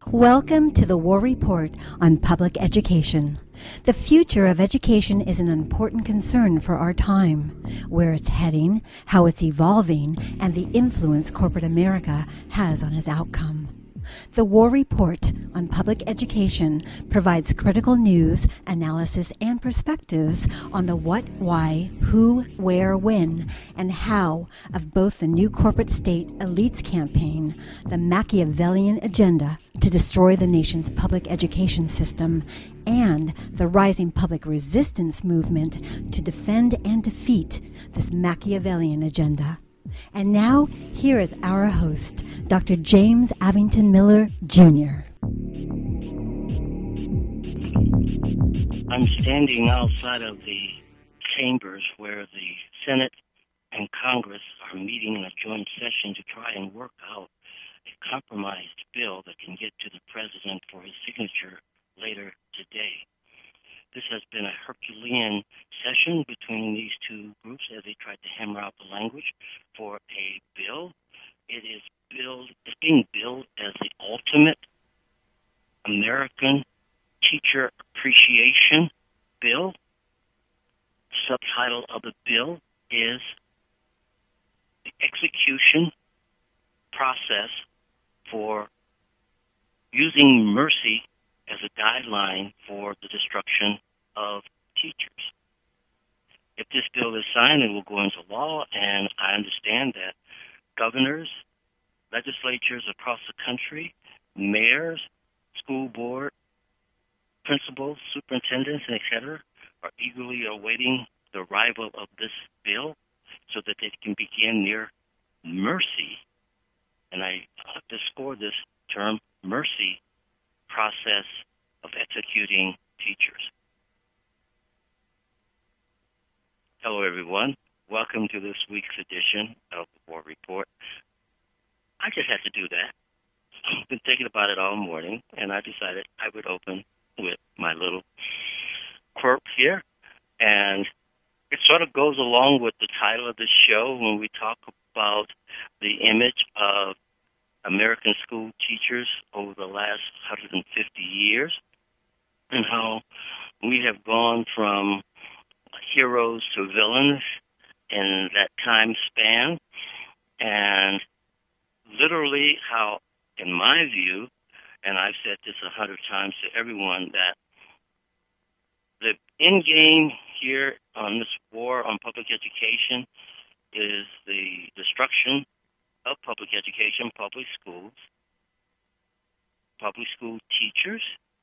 Welcome to the War Report on Public Education. The future of education is an important concern for our time. Where it's heading, how it's evolving, and the influence corporate America has on its outcome. The War Report on Public Education provides critical news, analysis, and perspectives on the what, why, who, where, when, and how of both the new corporate state elites campaign, the Machiavellian agenda to destroy the nation's public education system, and the rising public resistance movement to defend and defeat this Machiavellian agenda. And now, here is our host, Dr. James Avington Miller, Jr. I'm standing outside of the chambers where the Senate and Congress are meeting in a joint session to try and work out a compromised bill that can get to the president for his signature later today. This has been a Herculean session between these two groups as they tried to hammer out the language for a bill. It's being billed as the ultimate American teacher appreciation bill. Subtitle of the bill is the execution process for using mercy as a guideline for the destruction of teachers. If this bill is signed, it will go into law, and I understand that governors, legislatures across the country, mayors, school board, principals, superintendents, and etc., are eagerly awaiting the arrival of this bill so that they can begin their mercy, and I underscore this term, mercy, process of executing teachers. Hello, everyone. Welcome to this week's edition of the War Report. I just had to do that. I've been thinking about it all morning, and I decided I would open with my little quirk here. And it sort of goes along with the title of the show when we talk about the image of American school teachers over the last 150 years and how we have gone from heroes to villains in that time span, and literally how, in my view, and I've said this 100 times to everyone, that the end game here on this war on public education is the destruction of public education, public schools, public school teachers,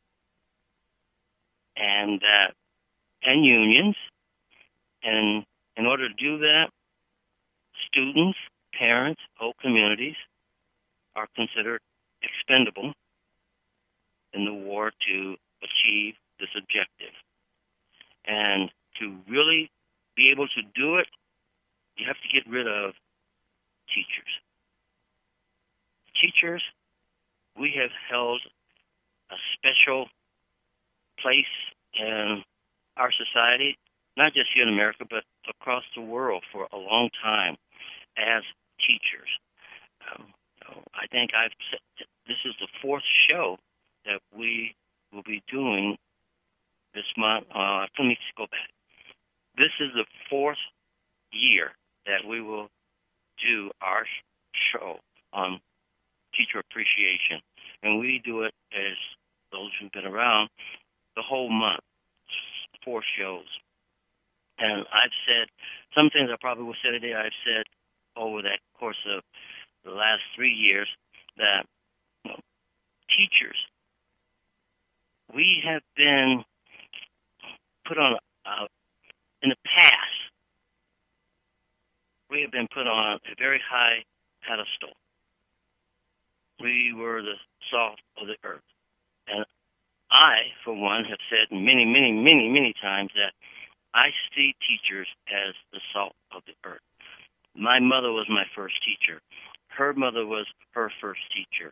and unions. And in order to do that, students, parents, whole communities are considered expendable in the war to achieve this objective. And to really be able to do it, you have to get rid of teachers. Teachers, we have held a special place in our society, not just here in America, but across the world for a long time as teachers. I think I've said this is the fourth show that we will be doing this month. Let me go back. This is the fourth year that we will do our show on teacher appreciation. And we do it, as those who've been around, the whole month, 4 shows. And I've said some things I probably will say today. I've said over that course of the last 3 years that teachers, we have been put on, in the past, we have been put on a very high pedestal. We were the salt of the earth. And I, for one, have said many, many, many, many times that I see teachers as the salt of the earth. My mother was my first teacher. Her mother was her first teacher.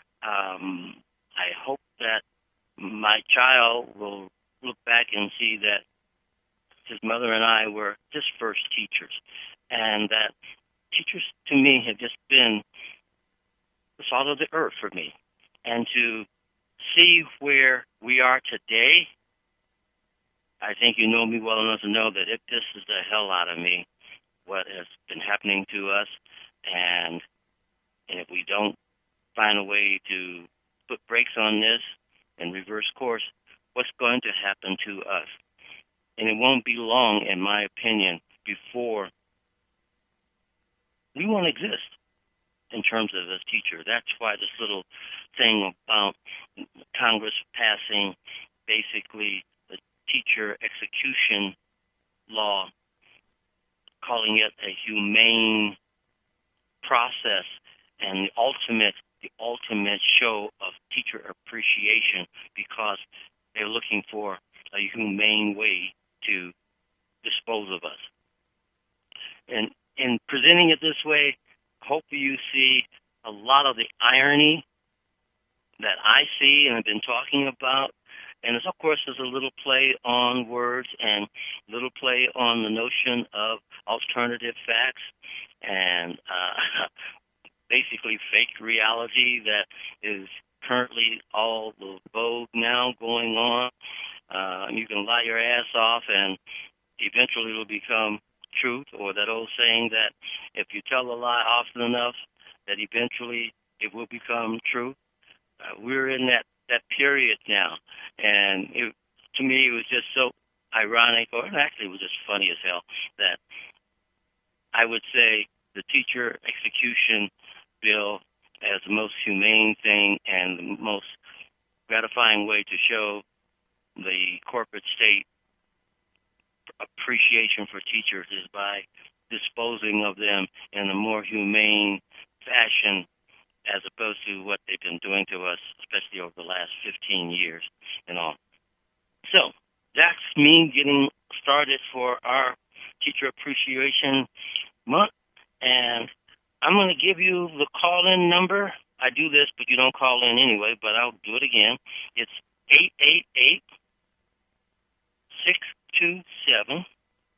I hope that my child will look back and see that his mother and I were his first teachers, and that teachers to me have just been the salt of the earth for me. And to see where we are today, I think you know me well enough to know that it pisses the hell out of me what has been happening to us, and if we don't find a way to put brakes on this and reverse course, what's going to happen to us? And it won't be long, in my opinion, before we won't exist in terms of a teacher. That's why this little thing about Congress passing basically the teacher execution law, calling it a humane process and the ultimate show of teacher appreciation, because they're looking for a humane way to dispose of us. And in presenting it this way, hopefully you see a lot of the irony that I see and have been talking about. And of course, there's a little play on words and a little play on the notion of alternative facts and basically fake reality that is currently all the vogue now going on. You can lie your ass off and eventually it'll become truth, or that old saying that if you tell a lie often enough, that eventually it will become truth. We're in that period now, and to me it was just so ironic, or actually it was just funny as hell, that I would say the teacher execution bill as the most humane thing and the most gratifying way to show the corporate state appreciation for teachers is by disposing of them in a more humane fashion, as opposed to what they've been doing to us, especially over the last 15 years and all. So that's me getting started for our Teacher Appreciation Month, and I'm going to give you the call-in number. I do this, but you don't call in anyway, but I'll do it again. It's 888-627-6008.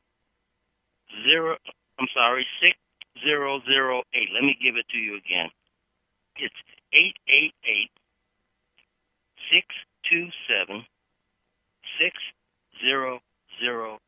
Let me give it to you again. It's 888-627-6008.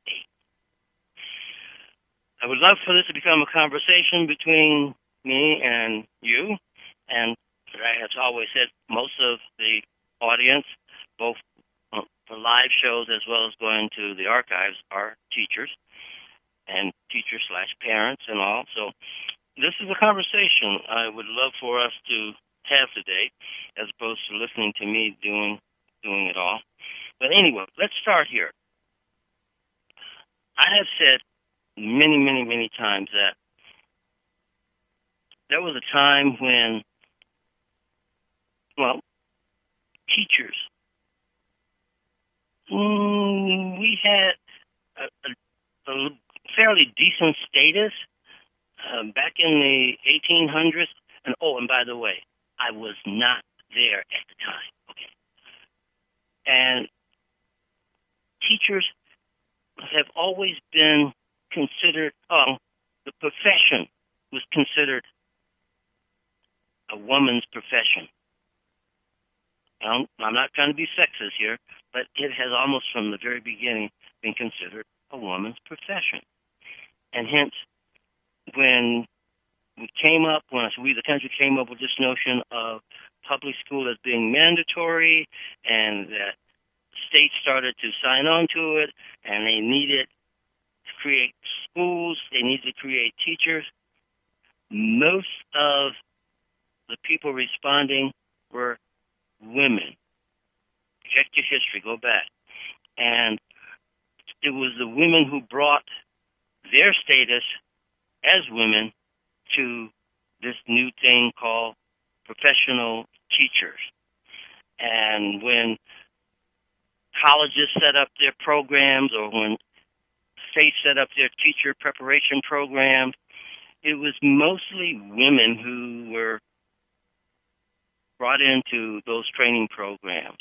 I would love for this to become a conversation between me and you, and as I always said, most of the audience, both for live shows as well as going to the archives, are teachers and teachers/parents and all. So this is a conversation I would love for us to have today, as opposed to listening to me doing it all. But anyway, let's start here. I have said many, many, many times that there was a time when, teachers, we had a fairly decent status back in the 1800s. And by the way, I was not there at the time. Okay. And teachers have always been considered, the profession was considered a woman's profession. I'm not trying to be sexist here, but it has almost from the very beginning been considered a woman's profession. And hence, when we the country came up with this notion of public school as being mandatory, and that states started to sign on to it, and they needed to create schools, they needed to create teachers, most of the people responding were women. Check your history, go back. And it was the women who brought their status as women to this new thing called professional teachers. And when colleges set up their programs, or when states set up their teacher preparation programs, it was mostly women who were brought into those training programs.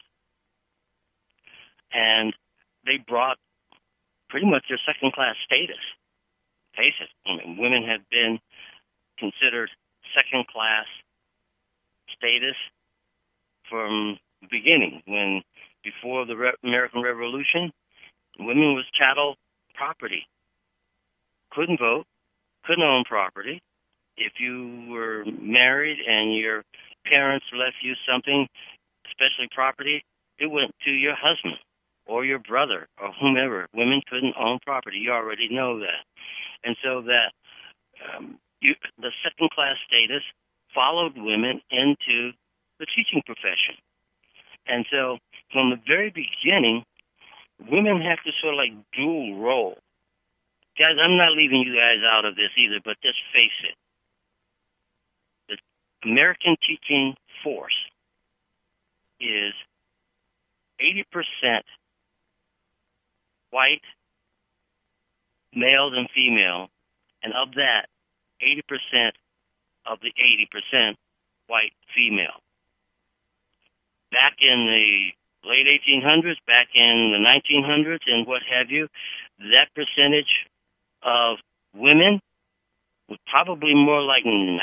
And they brought pretty much their second-class status. Face it, women have been considered second-class status from beginning, when before the American Revolution, women was chattel property. Couldn't vote, couldn't own property. If you were married and your parents left you something, especially property, it went to your husband or your brother or whomever. Women couldn't own property. You already know that. And so that the second-class status followed women into the teaching profession. And so from the very beginning, women have to sort of like dual role. Guys, I'm not leaving you guys out of this either, but just face it. The American teaching force is 80% white, males and female, and of that, 80% of the 80% white female. Back in the late 1800s, back in the 1900s, and what have you, that percentage of women was probably more like 90%,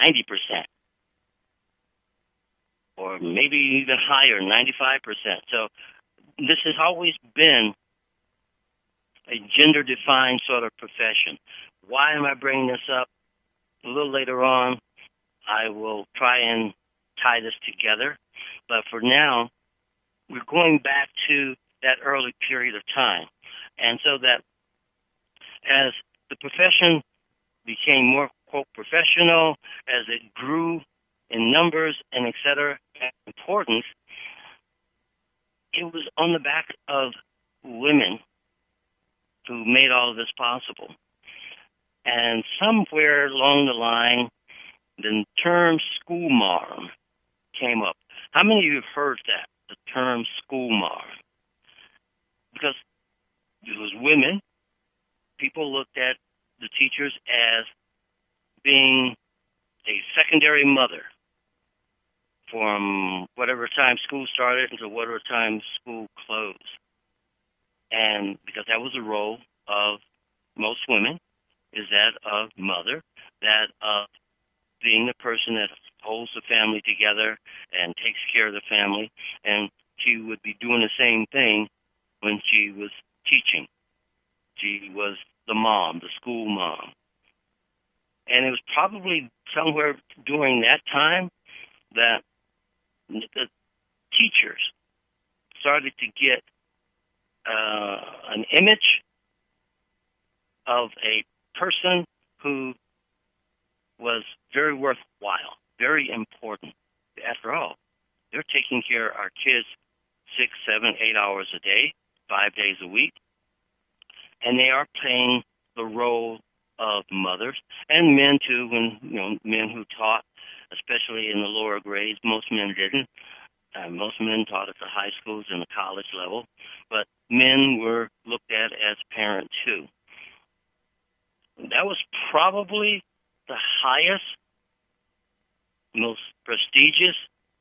or maybe even higher, 95%. So this has always been a gender-defined sort of profession. Why am I bringing this up? A little later on, I will try and tie this together. But for now, we're going back to that early period of time. And so that as the profession became more, quote, professional, as it grew in numbers and et cetera, and importance, it was on the back of women who made all of this possible. And somewhere along the line, the term schoolmarm came up. How many of you have heard that, the term schoolmarm? Because it was women. People looked at the teachers as being a secondary mother from whatever time school started until whatever time school closed. And because that was the role of most women, is that of mother, that of being the person that holds the family together and takes care of the family. And she would be doing the same thing when she was teaching. She was the mom, the school mom. And it was probably somewhere during that time that the teachers started to get an image of a person who was very worthwhile, very important. After all, they're taking care of our kids 6, 7, 8 hours a day, 5 days a week, and they are playing the role of mothers and men too. When men who taught, especially in the lower grades, most men didn't. Most men taught at the high schools and the college level, but men were looked at as parent too. That was probably the highest, most prestigious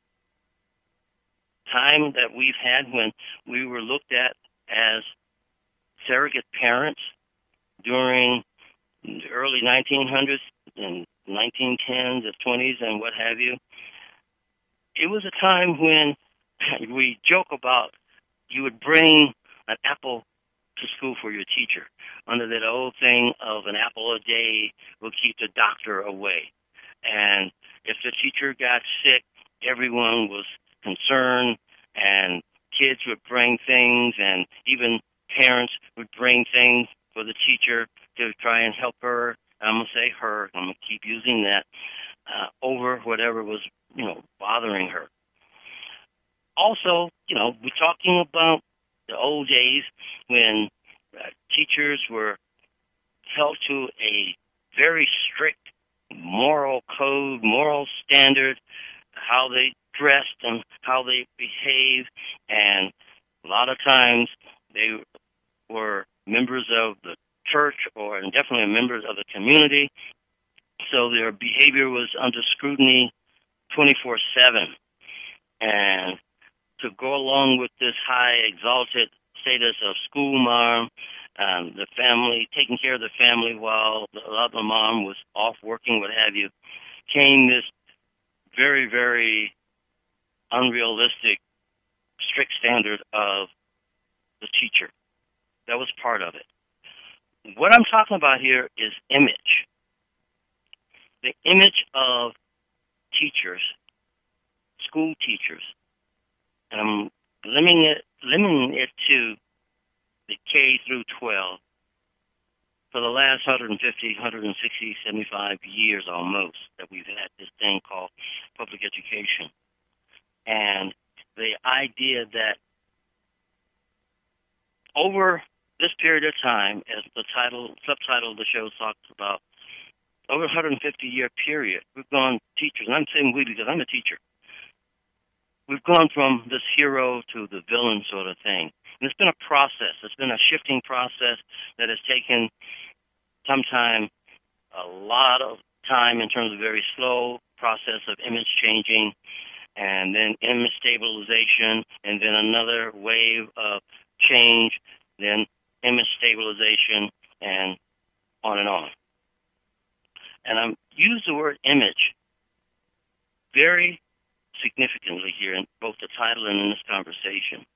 time that we've had when we were looked at as surrogate parents during the early 1900s and 1910s, the 20s, and what have you. It was a time when we joke about you would bring an apple to school for your teacher under that old thing of an apple a day will keep the doctor away. And if the teacher got sick, everyone was concerned, and kids would bring things, and even parents would bring things for the teacher to try and help her. I'm going to say her. I'm going to keep using that over whatever was, bothering her. Also, we're talking about the old days when teachers were held to a very strict moral code, moral standard, how they dressed and how they behaved, and a lot of times they were members of the church or definitely members of the community, so their behavior was under scrutiny 24/7. And to go along with this high exalted status of school mom, the family, taking care of the family while the other mom was off working, what have you, came this very, very unrealistic strict standard of the teacher. That was part of it. What I'm talking about here is image. The image of teachers, school teachers, and I'm limiting it to the K through 12 for the last 150, 160, 75 years almost that we've had this thing called public education. And the idea that over this period of time, as the subtitle of the show talks about, over a 150-year period, we've gone teachers, and I'm saying we because I'm a teacher. We've gone from this hero to the villain sort of thing. And it's been a process. It's been a shifting process that has taken sometimes a lot of time in terms of very slow process of image changing, and then image stabilization, and then another wave of change, then image stabilization, and on and on. And I use the word image very significantly here in both the title and in this conversation.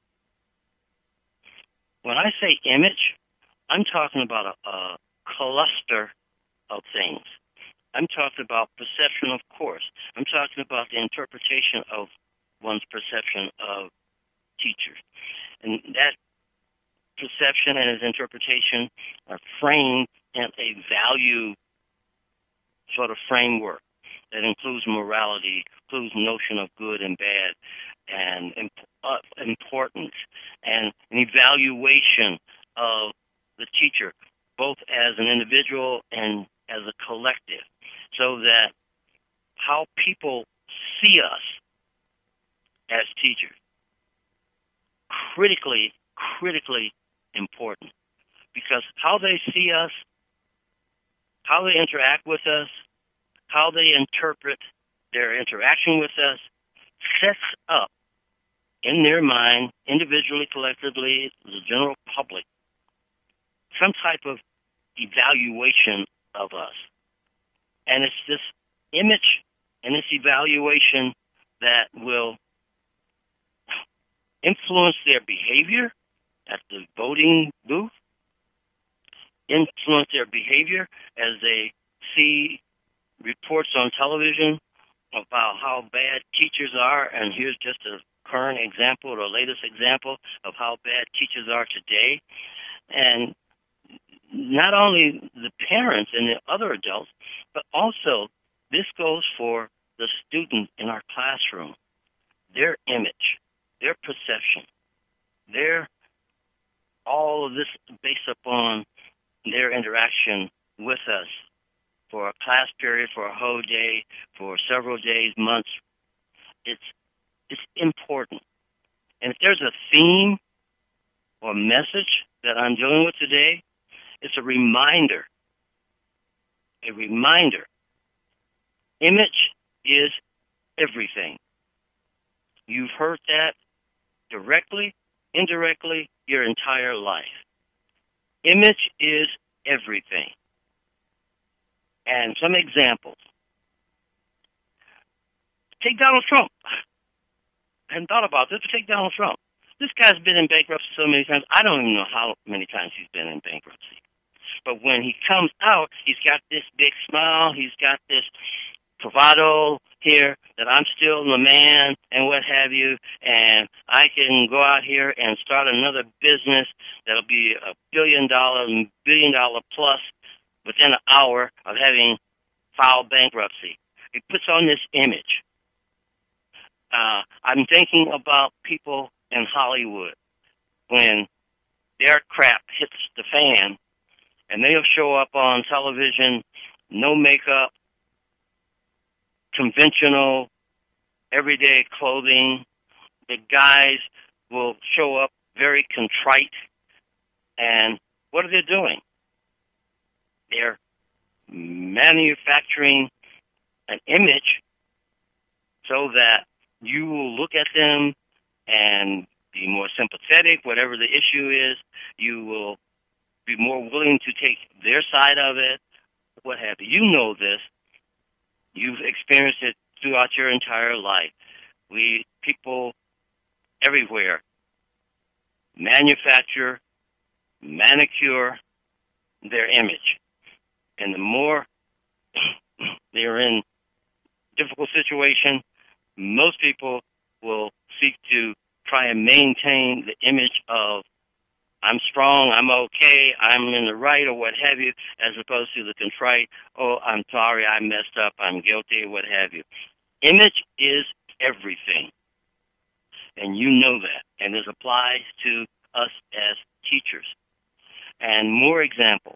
When I say image, I'm talking about a cluster of things. I'm talking about perception, of course. I'm talking about the interpretation of one's perception of teachers. And that perception and his interpretation are framed in a value sort of framework that includes morality, includes notion of good and bad, and importance, and an evaluation of the teacher, both as an individual and as a collective, so that how people see us as teachers, critically important, because how they see us, how they interact with us, how they interpret their interaction with us, sets up in their mind, individually, collectively, the general public, some type of evaluation of us. And it's this image and this evaluation that will influence their behavior at the voting booth, influence their behavior as they see reports on television about how bad teachers are, and here's just a current example, or the latest example of how bad teachers are today. And not only the parents and the other adults, but also this goes for the student in our classroom, their image, their perception, all of this based upon their interaction with us for a class period, for a whole day, for several days, months. It's important. And if there's a theme or message that I'm dealing with today, it's a reminder. A reminder. Image is everything. You've heard that directly, indirectly, your entire life. Image is everything. And some examples. Take Donald Trump. I hadn't thought about this, but take Donald Trump. This guy's been in bankruptcy so many times. I don't even know how many times he's been in bankruptcy. But when he comes out, he's got this big smile. He's got this bravado here that I'm still the man and what have you, and I can go out here and start another business that'll be $1 billion plus within an hour of having filed bankruptcy. He puts on this image. I'm thinking about people in Hollywood when their crap hits the fan, and they'll show up on television, no makeup, conventional, everyday clothing. The guys will show up very contrite. And what are they doing? They're manufacturing an image so that you will look at them and be more sympathetic, whatever the issue is. You will be more willing to take their side of it, what have you. You know this. You've experienced it throughout your entire life. People everywhere manufacture, manicure their image. And the more they're in difficult situation, most people will seek to try and maintain the image of I'm strong, I'm okay, I'm in the right, or what have you, as opposed to the contrite, oh, I'm sorry, I messed up, I'm guilty, what have you. Image is everything, and you know that, and this applies to us as teachers. And more examples.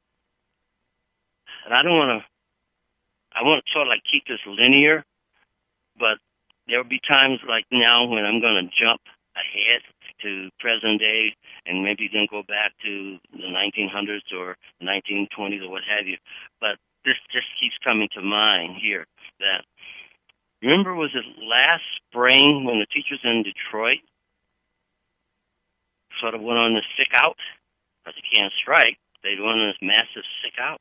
And I want to sort of like keep this linear, but there will be times like now when I'm going to jump ahead to present day and maybe then go back to the 1900s or 1920s or what have you. But this just keeps coming to mind here that, remember, was it last spring when the teachers in Detroit sort of went on the sick out? Because they can't strike. They went on this massive sick out.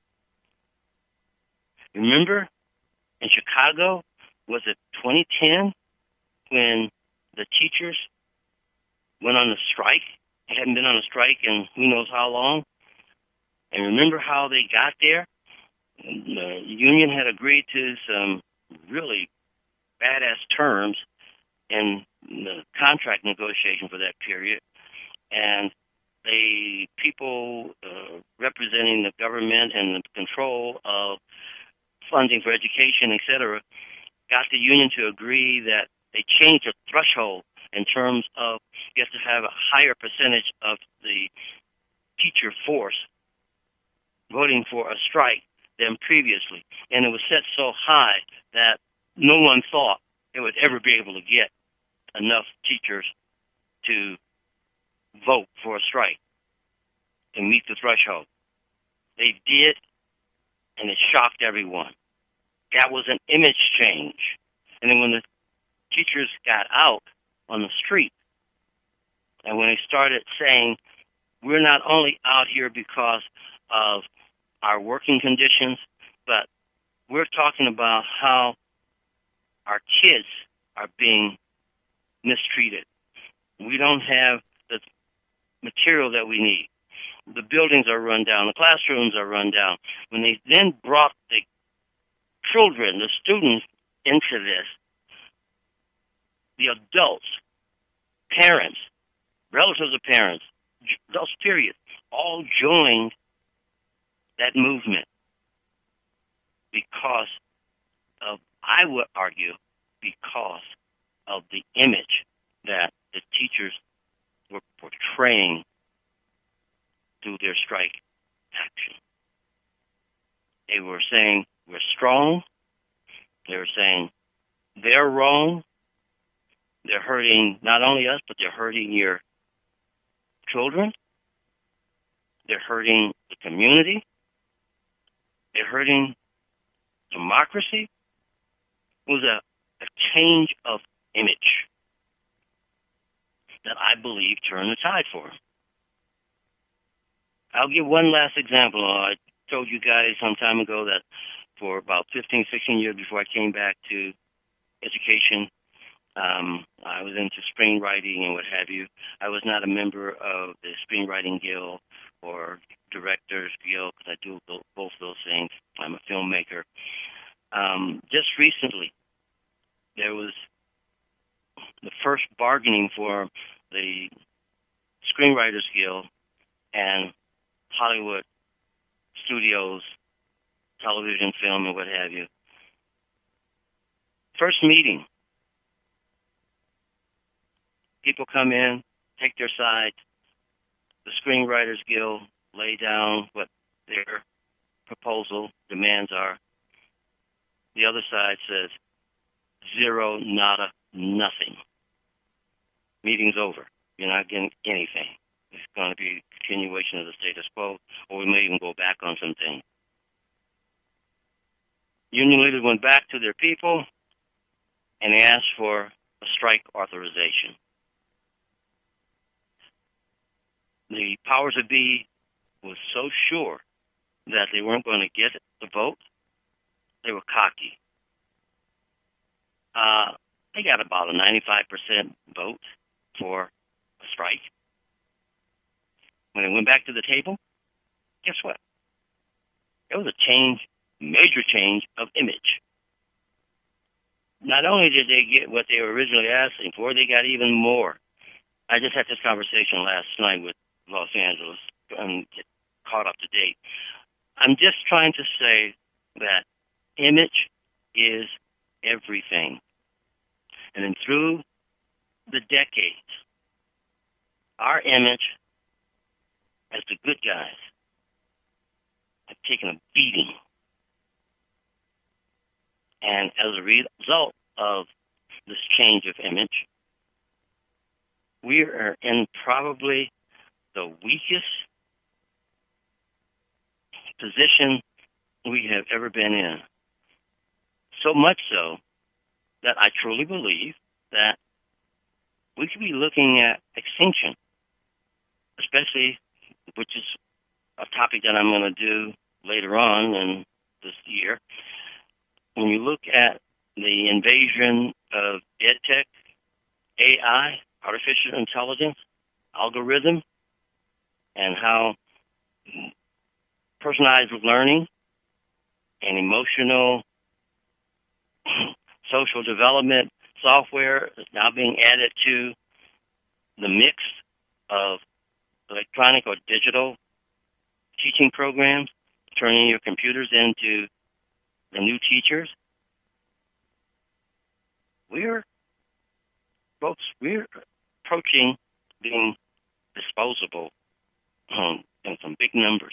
Remember in Chicago, was it 2010 when the teachers went on a strike? They hadn't been on a strike in who knows how long. And remember how they got there? The union had agreed to some really badass terms in the contract negotiation for that period. And the people representing the government and the control of funding for education, et cetera, got the union to agree that they changed the threshold in terms of you have to have a higher percentage of the teacher force voting for a strike than previously. And it was set so high that no one thought it would ever be able to get enough teachers to vote for a strike to meet the threshold. They did, and it shocked everyone. That was an image change. And then when the teachers got out on the street, and when they started saying, we're not only out here because of our working conditions, but we're talking about how our kids are being mistreated. We don't have the material that we need. The buildings are run down. The classrooms are run down. When they then brought the children, the students, into this, the adults, parents, relatives of parents, adults, period, all joined that movement because of, I would argue, because of the image that the teachers were portraying through their strike action. They were saying, we're strong. They were saying, they're wrong. They're hurting not only us, but they're hurting your children. They're hurting the community. They're hurting democracy. It was a change of image that I believe turned the tide for him. I'll give one last example. I told you guys some time ago that for about 15, 16 years before I came back to education, I was into screenwriting and what have you. I was not a member of the Screenwriting Guild or Directors Guild because I do both those things. I'm a filmmaker. Just recently, there was the first bargaining for the Screenwriters Guild and Hollywood studios, television, film, and what have you. First meeting. People come in, take their side. The Screenwriters Guild lay down what their proposal demands are. The other side says, zero, nada, nothing. Meeting's over. You're not getting anything. It's going to be a continuation of the status quo, or we may even go back on some things. Union leaders went back to their people, and they asked for a strike authorization. The powers that be was so sure that they weren't going to get the vote, they were cocky. They got about a 95% vote for a strike. when they went back to the table, guess what? There was a change, major change of image. Not only did they get what they were originally asking for, they got even more. I just had this conversation last night with Los Angeles and get caught up to date. I'm just trying to say that image is everything. And then through the decades, our image as the good guys have taken a beating. And as a result of this change of image, we are in probably the weakest position we have ever been in. So much so that I truly believe that we could be looking at extinction, especially, which is a topic that I'm going to do later on in this year. When you look at the invasion of EdTech, AI, artificial intelligence, algorithm, and how personalized learning and emotional social development software is now being added to the mix of electronic or digital teaching programs, turning your computers into the new teachers. We're approaching being disposable in some big numbers.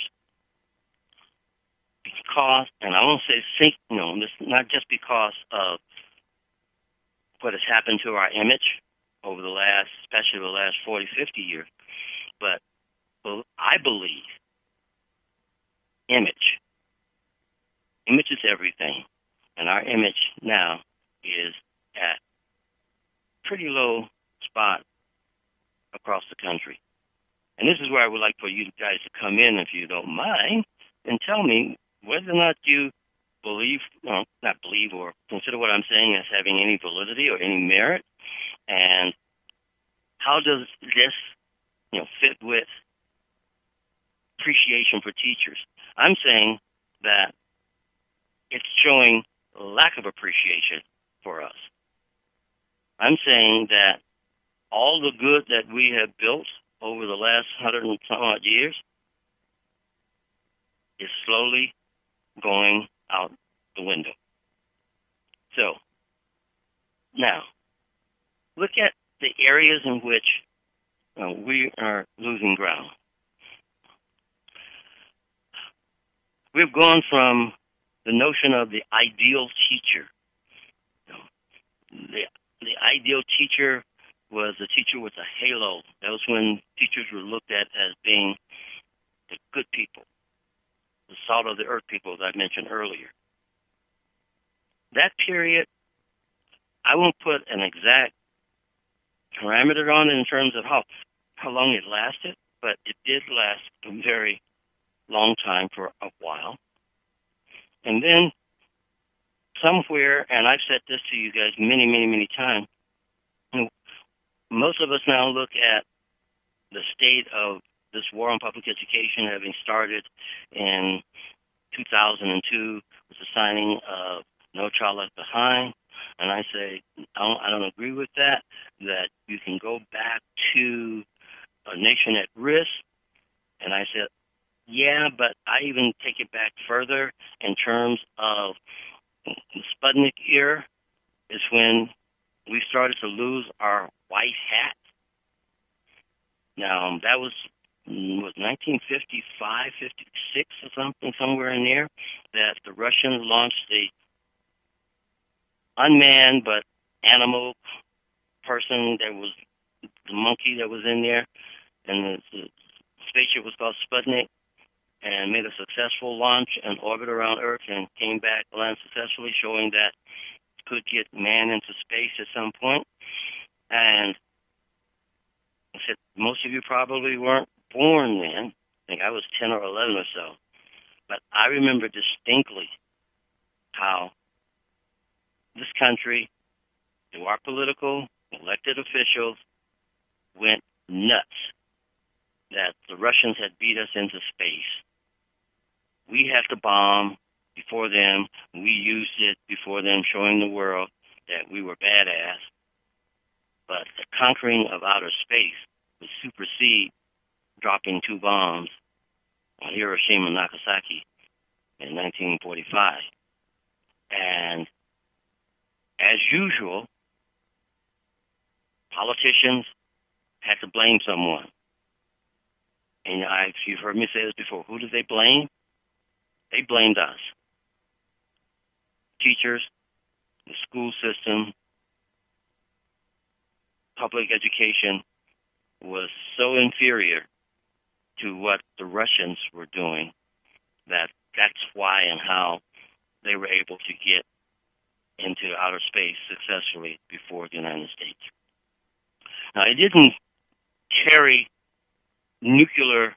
Because, and I won't say this not just because of what has happened to our image over the last, especially the last 40, 50 years, but I believe image is everything, and our image now is at pretty low spot across the country. And this is where I would like for you guys to come in, if you don't mind, and tell me whether or not you believe, not believe or consider what I'm saying as having any validity or any merit, and how does this, fit with appreciation for teachers? I'm saying that it's showing a lack of appreciation for us. I'm saying that all the good that we have built over the last 100 and some odd years is slowly going out the window. So, now, look at the areas in which we are losing ground. We've gone from the notion of the ideal teacher. The ideal teacher was a teacher with a halo. That was when teachers were looked at as being the good people, the salt of the earth people, as I mentioned earlier. That period, I won't put an exact parameter on it in terms of how long it lasted, but it did last a very long time for a while. And then somewhere, and I've said this to you guys many, many, many times, most of us now look at the state of this war on public education having started in 2002 with the signing of No Child Left Behind. And I say, I don't agree with that you can go back to a nation at risk. And I said, yeah, but I even take it back further in terms of the Sputnik era is when we started to lose our white hat. Now, that was 1955, 56 or something, somewhere in there, that the Russians launched the unmanned but animal person that was the monkey that was in there, and the spaceship was called Sputnik, and made a successful launch and orbit around Earth and came back, landed successfully, showing that it could get man into space at some point. And I said, most of you probably weren't born then. I think I was 10 or 11 or so. But I remember distinctly how this country, through our political, elected officials, went nuts that the Russians had beat us into space. We had the bomb before them. We used it before them, showing the world that we were badass. But the conquering of outer space would supersede dropping two bombs on Hiroshima and Nagasaki in 1945. And as usual, politicians had to blame someone. And you've heard me say this before. Who did they blame? They blamed us. Teachers, the school system, public education was so inferior to what the Russians were doing that that's why and how they were able to get into outer space successfully before the United States. Now, it didn't carry nuclear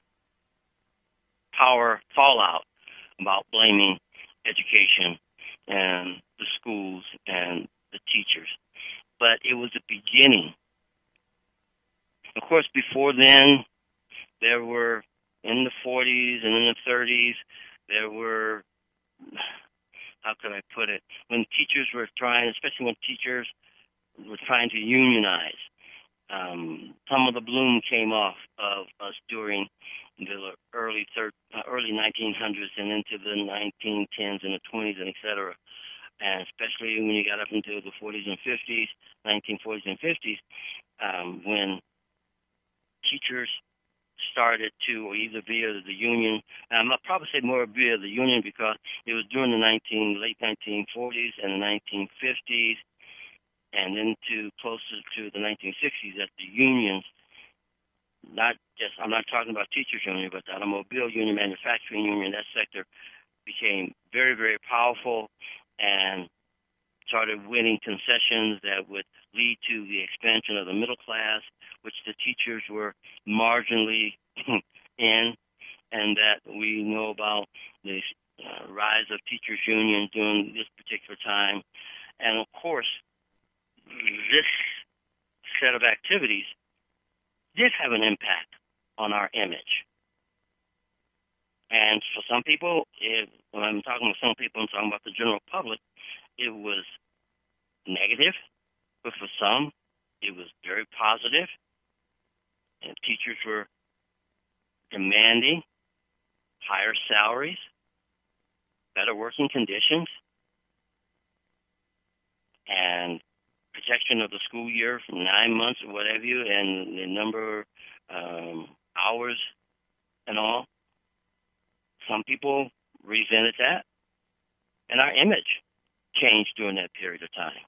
power fallout about blaming education and the schools and the teachers, but it was the beginning. Of course, before then, there were, in the 40s and in the 30s, there were, how can I put it, when teachers were trying, especially when teachers were trying to unionize, some of the bloom came off of us during the early 1900s and into the 1910s and the 20s and et cetera. And especially when you got up into the 40s and 50s, 1940s and 50s, when teachers started to, or either via the union, I'll probably say more via the union because it was during the late 1940s and the 1950s, and into closer to the 1960s that the unions, I'm not talking about teachers union, but the automobile union, manufacturing union, that sector became very, very powerful and started winning concessions that would lead to the expansion of the middle class, which the teachers were marginally in, and that we know about the rise of teachers' unions during this particular time. And of course, this set of activities did have an impact on our image. And for some people, when I'm talking with some people, I'm talking about the general public, it was negative, but for some, it was very positive. And teachers were demanding higher salaries, better working conditions, and protection of the school year from 9 months or whatever you, and the number hours and all. Some people resented that, and our image changed during that period of time.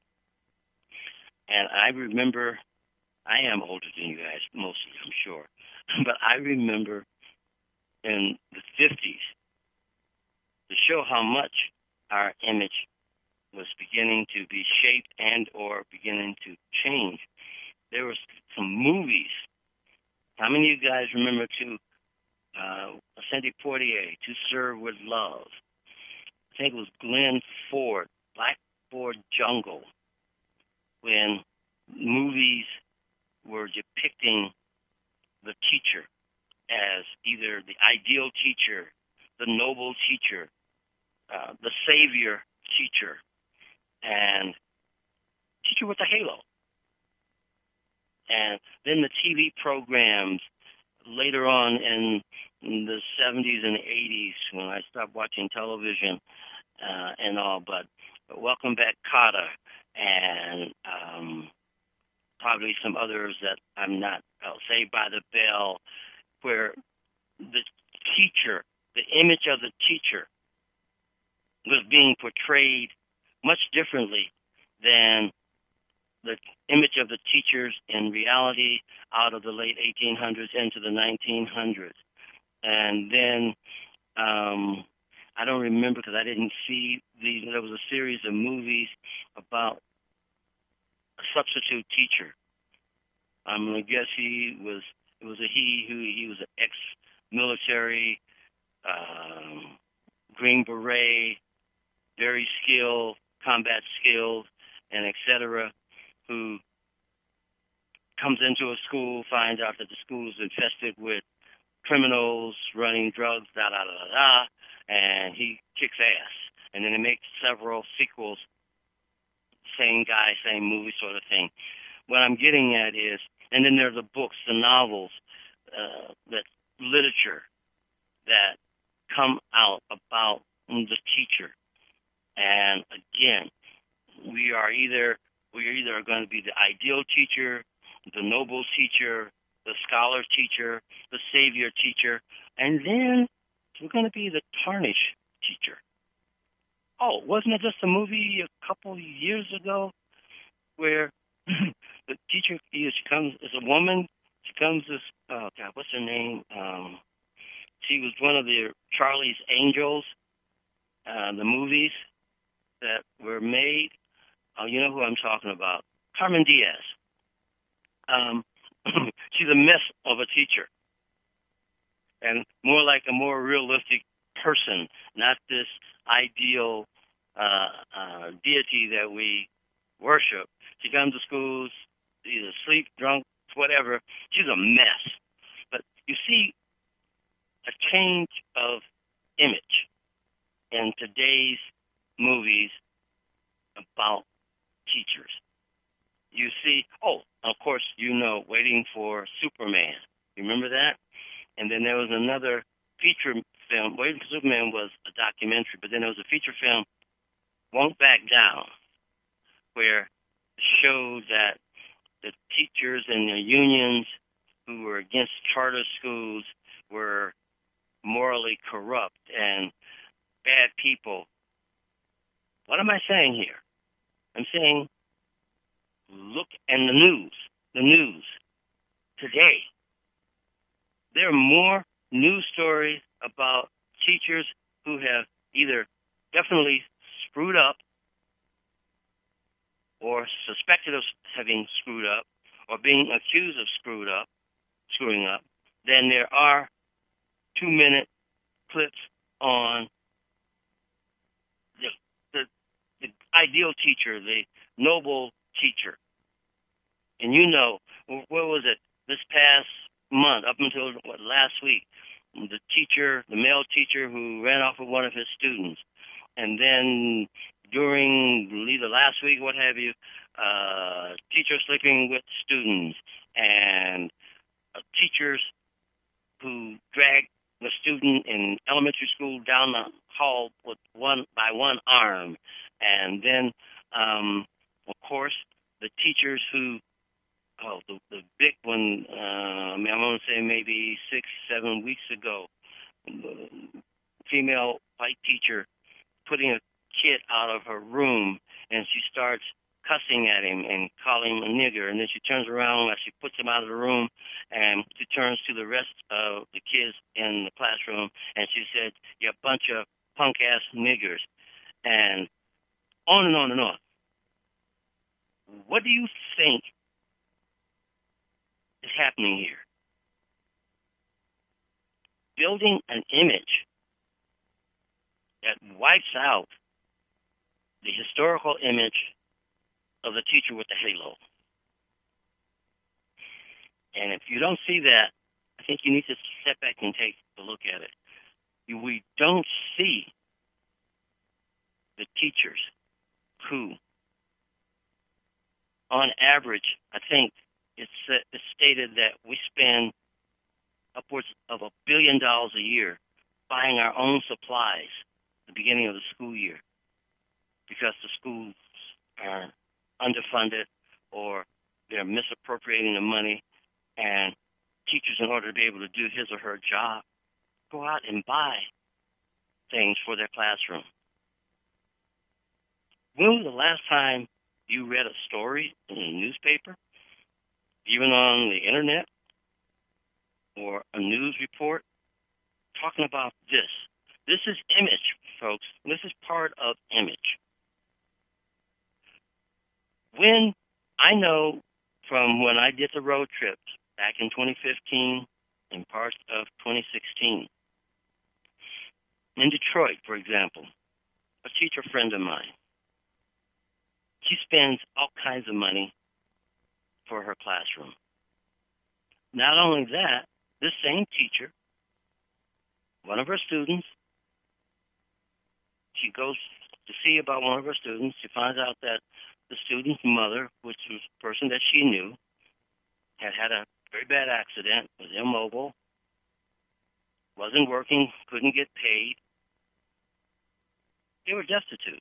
And I remember, I am older than you guys, mostly, I'm sure, but I remember in the 50s, to show how much our image was beginning to be shaped and or beginning to change, there was some movies. How many of you guys remember Cindy Portier, To Serve with Love? I think it was Glenn Ford, Blackboard Jungle, when movies were depicting the teacher as either the ideal teacher, the noble teacher, the savior teacher, and teacher with a halo. And then the TV programs later on in the 70s and 80s when I stopped watching television and all, but Welcome Back, Kotter, and probably some others that I'm not, Saved by the Bell, where the teacher, the image of the teacher was being portrayed much differently than the image of the teachers in reality out of the late 1800s into the 1900s. And then I don't remember because I didn't see these. There was a series of movies about a substitute teacher. I'm going to guess he was an ex-military, Green Beret, very skilled, combat skills, and et cetera, who comes into a school, finds out that the school is infested with criminals running drugs, da da da da da, and he kicks ass. And then it makes several sequels, same guy, same movie sort of thing. What I'm getting at is, and then there are the books, the novels, that literature that come out about the teacher. And again, we are either going to be the ideal teacher, the noble teacher, the scholar teacher, the savior teacher, and then we're going to be the tarnished teacher. Oh, wasn't it just a movie a couple years ago where the teacher, she comes as a woman, she comes as, oh God, what's her name? She was one of the Charlie's Angels, the movies that were made. Oh, you know who I'm talking about. Carmen Diaz. She's a mess of a teacher. And more like a more realistic person, not this ideal deity that we worship. She comes to schools, either asleep, drunk, whatever. She's a mess. But you see a change of image in today's movies about teachers. You see, of course, Waiting for Superman. You remember that? And then there was another feature film. Waiting for Superman was a documentary, but then there was a feature film, Won't Back Down, where it showed that the teachers and the unions who were against charter schools were morally corrupt and bad people. What am I saying here? I'm saying, look in the news today. There are more news stories about teachers who have either definitely screwed up or suspected of having screwed up or being accused of screwing up, than there are 2-minute clips on the ideal teacher, the noble teacher. And where was it? This past month, up until last week, the male teacher who ran off with one of his students. And then during either last week, what have you, teacher sleeping with students, and teachers who dragged the student in elementary school down the hall with one arm. And then, of course, the teachers who, the big one, I want to say maybe 6-7 weeks ago, female white teacher putting a kid out of her room, and she starts cussing at him and calling him a nigger, and then she turns around as she puts him out of the room, and she turns to the rest of the kids in the classroom, and she said, "You bunch of punk-ass niggers," and on and on and on. What do you think is happening here? Building an image that wipes out the historical image of the teacher with the halo. And if you don't see that, I think you need to step back and take a look at it. We don't see the teachers who, on average, I think it's stated that we spend upwards of $1 billion a year buying our own supplies at the beginning of the school year because the schools are underfunded or they're misappropriating the money, and teachers, in order to be able to do his or her job, go out and buy things for their classroom. When was the last time you read a story in a newspaper, even on the internet, or a news report talking about this? This is image, folks. This is part of image. When I know from when I did the road trips back in 2015 and parts of 2016, in Detroit, for example, a teacher friend of mine, she spends all kinds of money for her classroom. Not only that, this same teacher, one of her students, she goes to see about one of her students. She finds out that the student's mother, which was a person that she knew, had had a very bad accident, was immobile, wasn't working, couldn't get paid. They were destitute.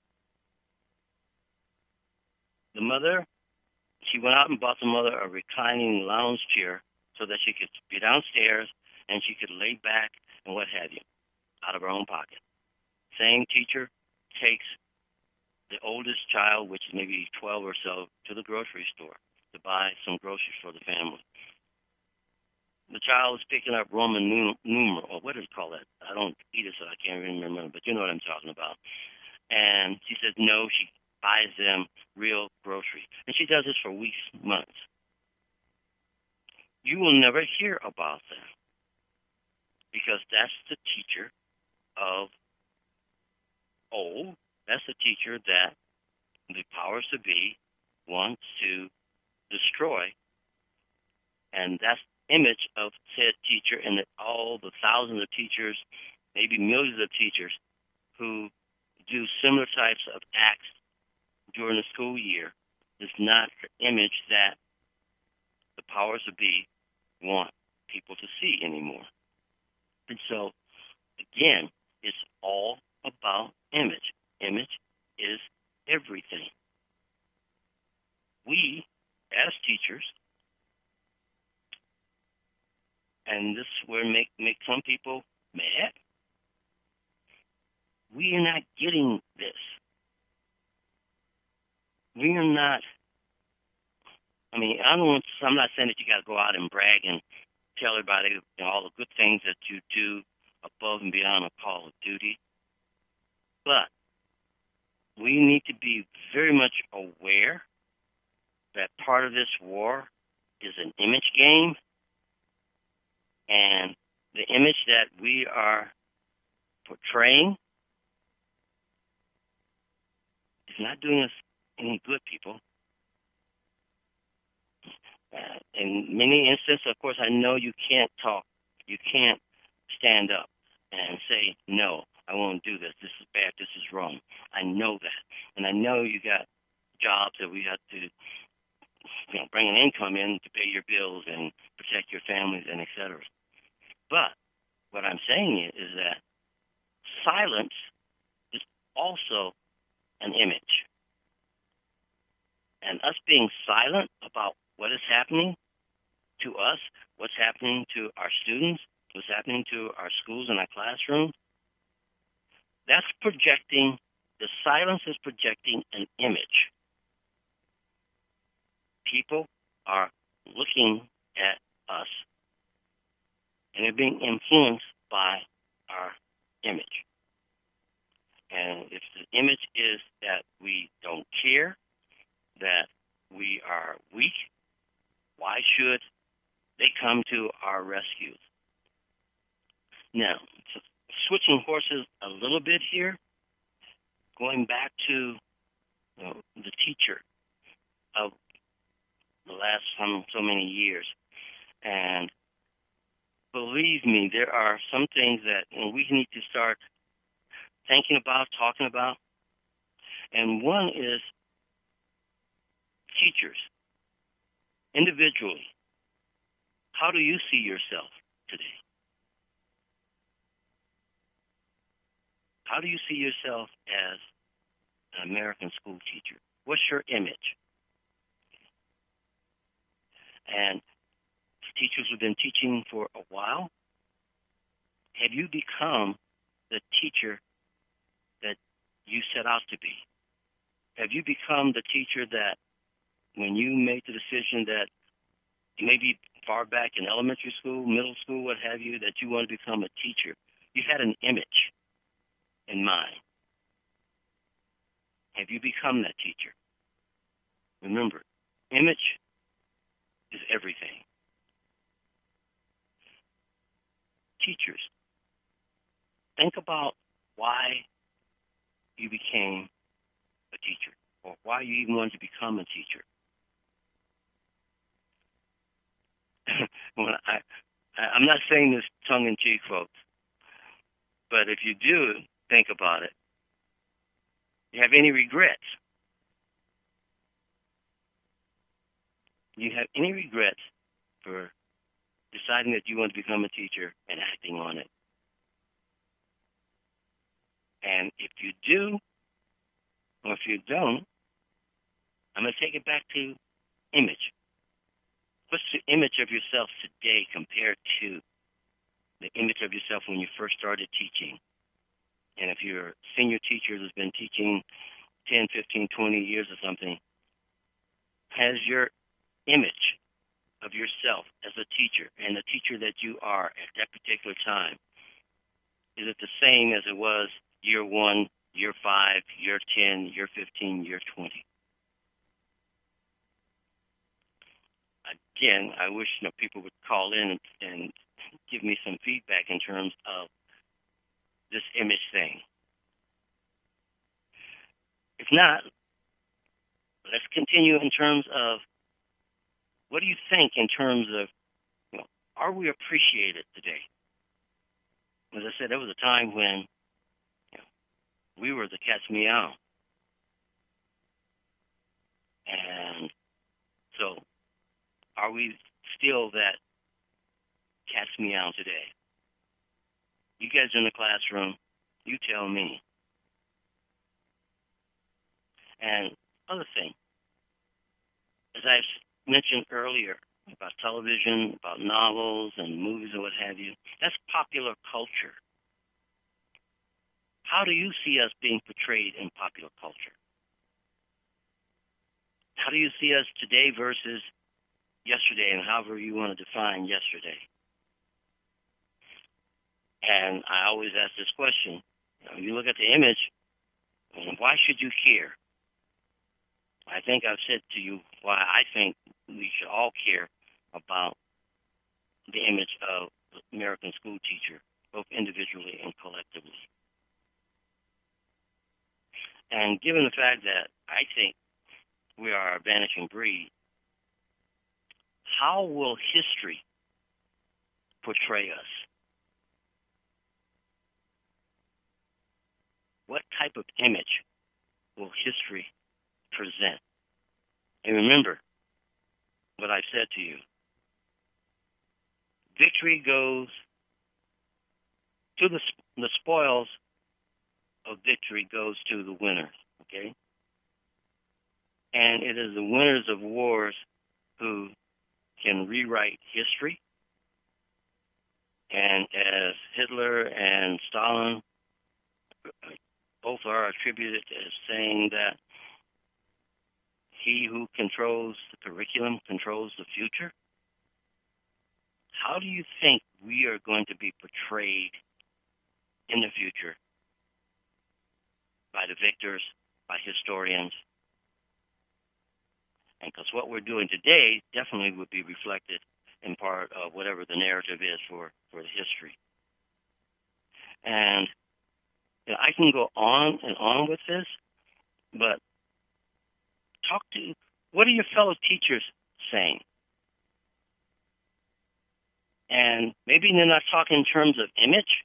The mother, she went out and bought the mother a reclining lounge chair so that she could be downstairs and she could lay back and what have you, out of her own pocket. Same teacher takes the oldest child, which is maybe 12 or so, to the grocery store to buy some groceries for the family. The child is picking up Roman numeral, or what do you call that? I don't eat it, so I can't even remember, but you know what I'm talking about. And she says no, she buys them real groceries. And she does this for weeks, months. You will never hear about that because that's the teacher of old. That's the teacher that the powers to be wants to destroy. And that's the image of said teacher and all the thousands of teachers, maybe millions of teachers who do similar types of acts during the school year is not the image that the powers to be want people to see anymore. And so, again, it's all about image. Image is everything. We, as teachers, and this will make some people mad, we are not getting this. We are not, I'm not saying that you got to go out and brag and tell everybody all the good things that you do above and beyond a call of duty. But we need to be very much aware that part of this war is an image game, and the image that we are portraying is not doing us any good, people. In many instances, of course, I know you can't talk. You can't stand up and say, no, I won't do this. This is bad. This is wrong. I know that. And I know you got jobs that we have to bring an income in to pay your bills and protect your families and et cetera. But what I'm saying is that silence is also an image. And us being silent about what is happening to us, what's happening to our students, what's happening to our schools and our classrooms, that's projecting, the silence is projecting an image. People are looking at us, and they're being influenced by our image. And if the image is that we don't care, that we are weak, why should they come to our rescue? Now, switching horses a little bit here, going back to the teacher of the last so many years. And believe me, there are some things that we need to start thinking about, talking about. And one is teachers, individually. How do you see yourself today? How do you see yourself as an American school teacher? What's your image? And teachers who've been teaching for a while, have you become the teacher that you set out to be? Have you become the teacher that when you make the decision that maybe far back in elementary school, middle school, what have you, that you want to become a teacher, you had an image in mind? Have you become that teacher? Remember, image is everything. Teachers, think about why you became a teacher or why you even wanted to become a teacher. when I'm not saying this tongue in cheek, folks, but if you do think about it, you have any regrets? Do you have any regrets for deciding that you want to become a teacher and acting on it? And if you do, or if you don't, I'm going to take it back to image. What's the image of yourself today compared to the image of yourself when you first started teaching? And if you're a senior teacher who's been teaching 10, 15, 20 years or something, has your image of yourself as a teacher and the teacher that you are at that particular time, is it the same as it was year 1, year 5, year 10, year 15, year 20? Again, I wish people would call in and give me some feedback in terms of this image thing. If not, let's continue in terms of what do you think in terms of, are we appreciated today? As I said, there was a time when we were the cat's meow. And so are we still that cat's meow today? You guys in the classroom, you tell me. And other thing, as I mentioned earlier about television, about novels and movies and what have you, that's popular culture. How do you see us being portrayed in popular culture? How do you see us today versus yesterday, and however you want to define yesterday? And I always ask this question. You look at the image, why should you care? I think I've said to you why I think we should all care about the image of the American school teacher, both individually and collectively. And given the fact that I think we are a vanishing breed, how will history portray us? What type of image will history present? And remember what I said to you. Victory goes to the spoils of victory goes to the winners, okay? And it is the winners of wars who can rewrite history. And as Hitler and Stalin both are attributed as saying that he who controls the curriculum controls the future, how do you think we are going to be portrayed in the future by the victors, by historians? And because what we're doing today definitely would be reflected in part of whatever the narrative is for the history. And I can go on and on with this, but what are your fellow teachers saying? And maybe they're not talking in terms of image,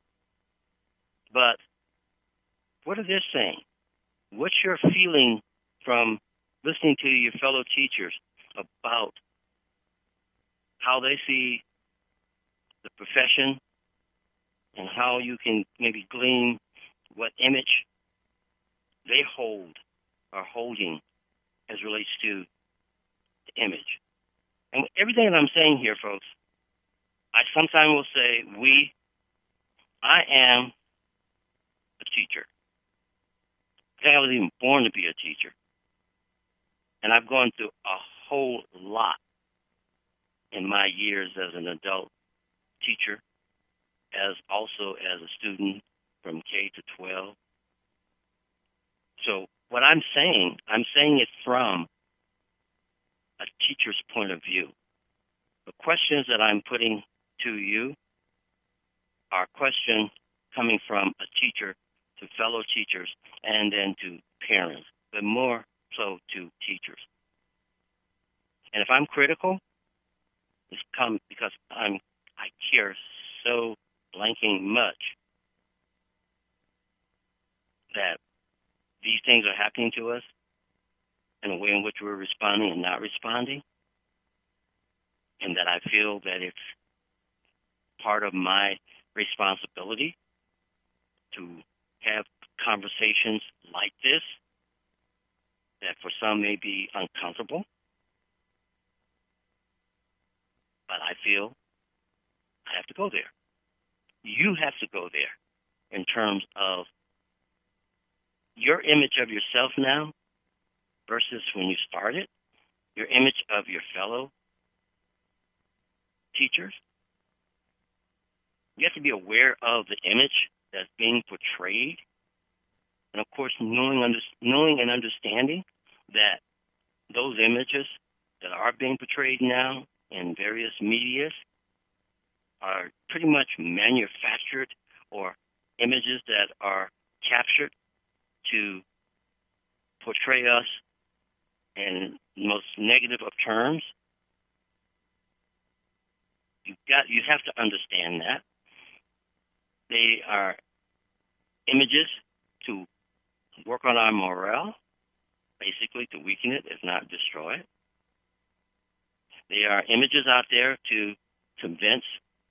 but what are they saying? What's your feeling from listening to your fellow teachers about how they see the profession and how you can maybe glean what image they are holding as relates to the image? And everything that I'm saying here, folks, I sometimes will say I am a teacher. I think I was even born to be a teacher. And I've gone through a whole lot in my years as an adult teacher, also as a student from K to 12. So what I'm saying it from a teacher's point of view. The questions that I'm putting to you are questions coming from a teacher to fellow teachers and then to parents, but more so to teachers. And if I'm critical, It's come because I care so blanking much that these things are happening to us in a way in which we're responding and not responding, and that I feel that it's part of my responsibility to have conversations like this that for some may be uncomfortable, but I feel I have to go there. You have to go there in terms of your image of yourself now versus when you started, your image of your fellow teachers. You have to be aware of the image that's being portrayed. And of course, knowing and understanding that those images that are being portrayed now in various medias are pretty much manufactured or images that are captured to portray us in the most negative of terms. You have to understand that. They are images to work on our morale, basically to weaken it, if not destroy it. They are images out there to convince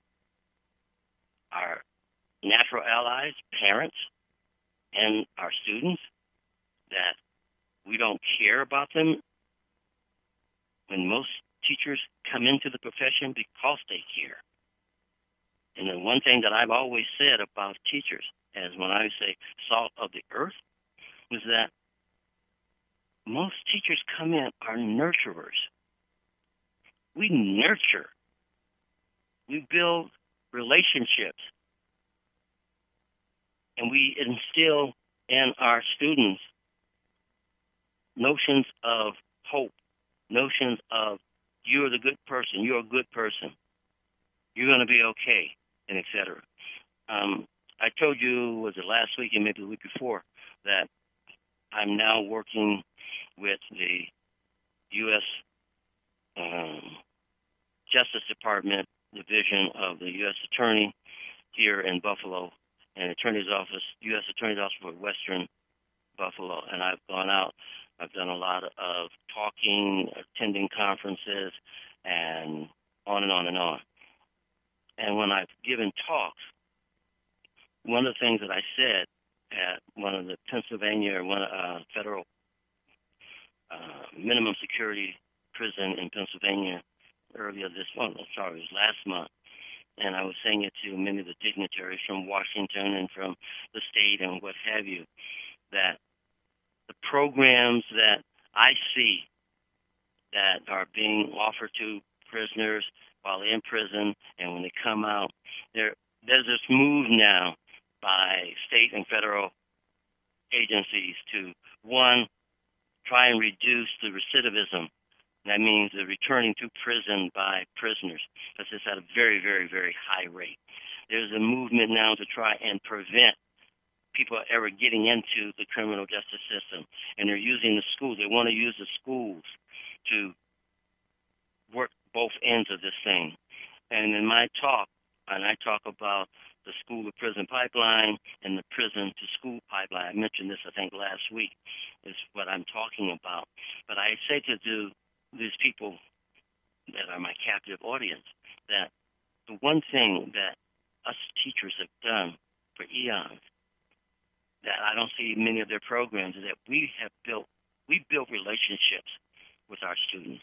our natural allies, parents, and our students that we don't care about them, when most teachers come into the profession because they care. And the one thing that I've always said about teachers, as when I say salt of the earth, was that most teachers come in are nurturers. We nurture. We build relationships. And we instill in our students notions of hope, notions of you're the good person, you're a good person, you're going to be okay, and et cetera. I told you, was it last week and maybe the week before, that I'm now working with the U.S. Justice Department Division of the U.S. Attorney here in Buffalo, and Attorney's Office, U.S. Attorney's Office for Western Buffalo. And I've gone out, I've done a lot of talking, attending conferences, and on and on and on. And when I've given talks, one of the things that I said at one of the Pennsylvania, federal minimum security prison in Pennsylvania earlier this month, it was last month, and I was saying it to many of the dignitaries from Washington and from the state and what have you, that the programs that I see that are being offered to prisoners while in prison and when they come out, there's this move now by state and federal agencies to, one, try and reduce the recidivism. That means the returning to prison by prisoners, because it's at a very, very, very high rate. There's a movement now to try and prevent people ever getting into the criminal justice system, and they're using the schools. They want to use the schools to work both ends of this thing. And in my talk, and I talk about the school-to-prison pipeline and the prison-to-school pipeline. I mentioned this, I think, last week, is what I'm talking about. But I say to these people that are my captive audience that the one thing that us teachers have done for eons that I don't see many of their programs is that we built relationships with our students.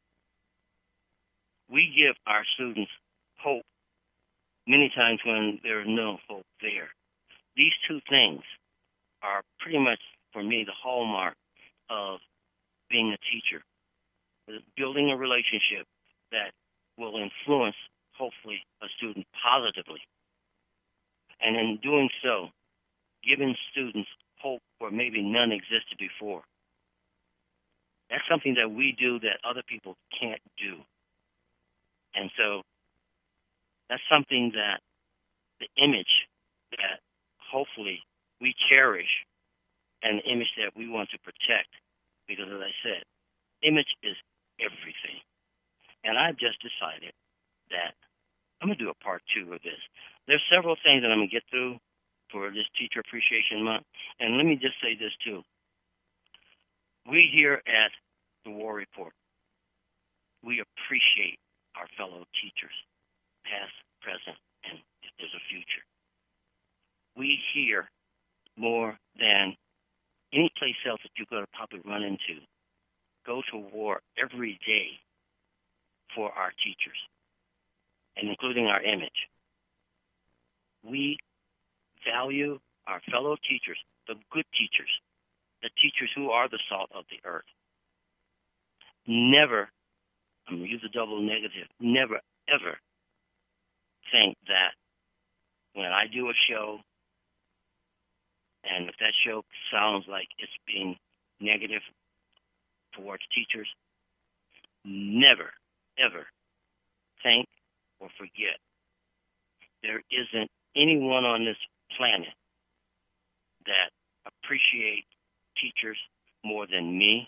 We give our students hope many times when there's no hope there. These two things are pretty much, for me, the hallmark of being a teacher. Building a relationship that will influence, hopefully, a student positively. And in doing so, giving students hope where maybe none existed before. That's something that we do that other people can't do. And so that's something that the image that hopefully we cherish and the image that we want to protect, because as I said, image is everything. And I've just decided that I'm going to do a part 2 of this. There's several things that I'm going to get through for this Teacher Appreciation Month. And let me just say this, too. We here at the War Report, we appreciate our fellow teachers, past, present, and if there's a future. We here, more than any place else that you could probably run into, go to war every day for our teachers, and including our image. We value our fellow teachers, the good teachers, the teachers who are the salt of the earth. Never, I'm going to use a double negative, never, ever think that when I do a show, and if that show sounds like it's being negative towards teachers, never, ever think or forget there isn't anyone on this planet that appreciates teachers more than me,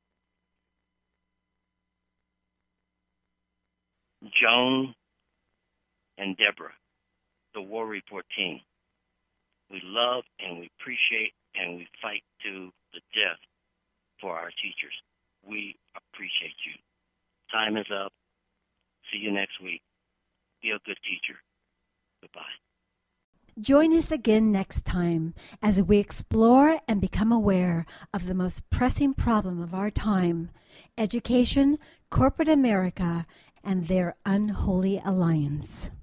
Joan, and Deborah, the War Report team. We love and we appreciate and we fight to the death for our teachers. We appreciate you. Time is up. See you next week. Be a good teacher. Goodbye. Join us again next time as we explore and become aware of the most pressing problem of our time, education, corporate America, and their unholy alliance.